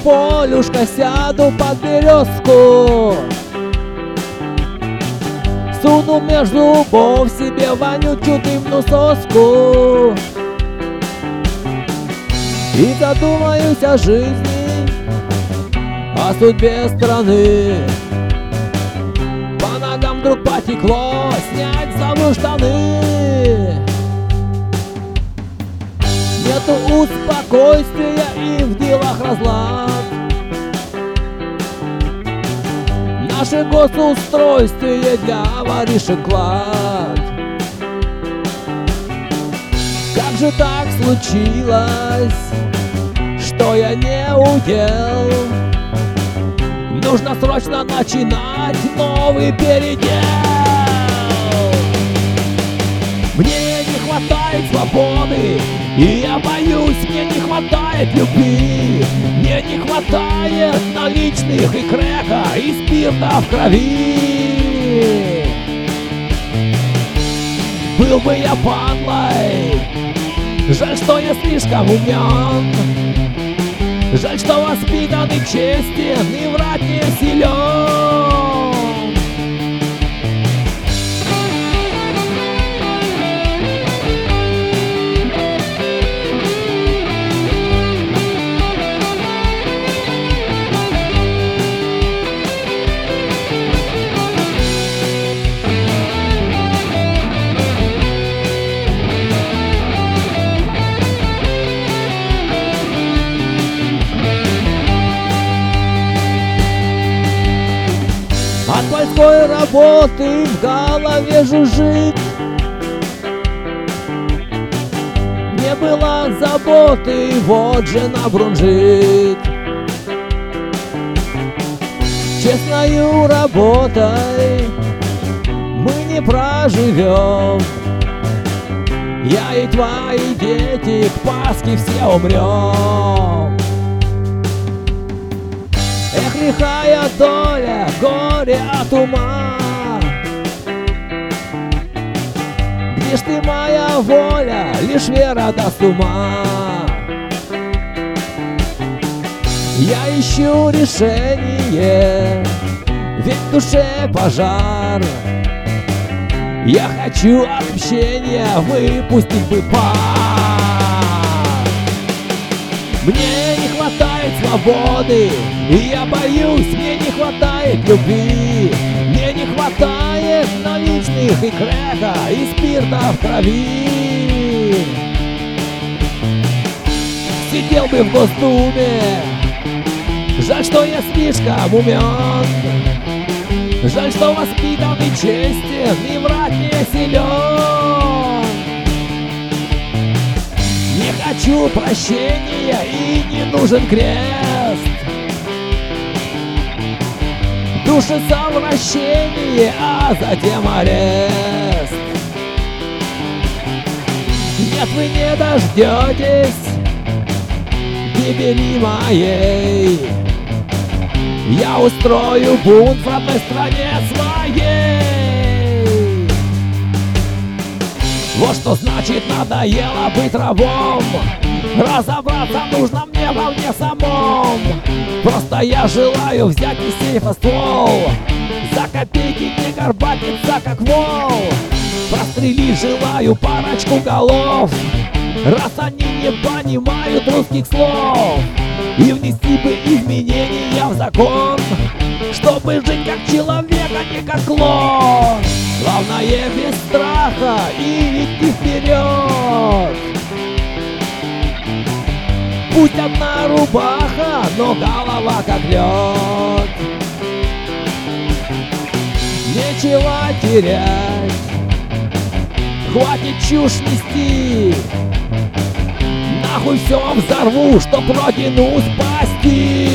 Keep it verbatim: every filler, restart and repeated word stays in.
полюшка сяду под березку, суну между зубов себе вонючую дымную соску и задумаюсь о жизни, о судьбе страны. По ногам вдруг потекло снять забыл штаны. Нету успокойствия и в делах разлад. Наше госустройстве для воришек клад. Как же так случилось, что я не удел? Нужно срочно начинать новый передел. Мне не хватает свободы, и я боюсь, мне не хватает любви. Мне не хватает наличных и крека, и спирта в крови. Был бы я падлой, жаль, что я слишком умен. Жаль, что воспитан и честен, и врать не силен. От польской работы в голове жужжит. Не было заботы, вот жена брунжит. Честною работой мы не проживем. Я и твои дети к Пасхе все умрем. Эх, лихая доля, горе от ума. Где ж ты, моя воля, лишь вера даст ума. Я ищу решение, ведь в душе пожар. Я хочу отмщения, выпустить бы пар. Мне не хватает свободы, и я боюсь, мне не хватает любви. Мне не хватает наличных и крека, и спирта в крови. Сидел бы в Госдуме, жаль, что я слишком умен. Жаль, что воспитан и честен, и врать не силен. Не хочу прощения и не нужен крест. Душе совращение, а затем арест. Нет, вы не дождетесь гибели моей. Я устрою бунт в родной стране своей. Вот что значит надоело быть рабом. Разобраться нужно мне во мне самом. Просто я желаю взять из сейфа ствол, за копейки не горбатиться как вол. Прострелить желаю парочку голов, раз они не понимают русских слов. И внести бы изменения в закон, чтобы жить как человек, а не как клон. Главное без страха и идти вперед. Пусть одна рубаха, но голова как лед. Нечего терять, хватит чушь нести. Нахуй все взорву, чтоб родину спасти.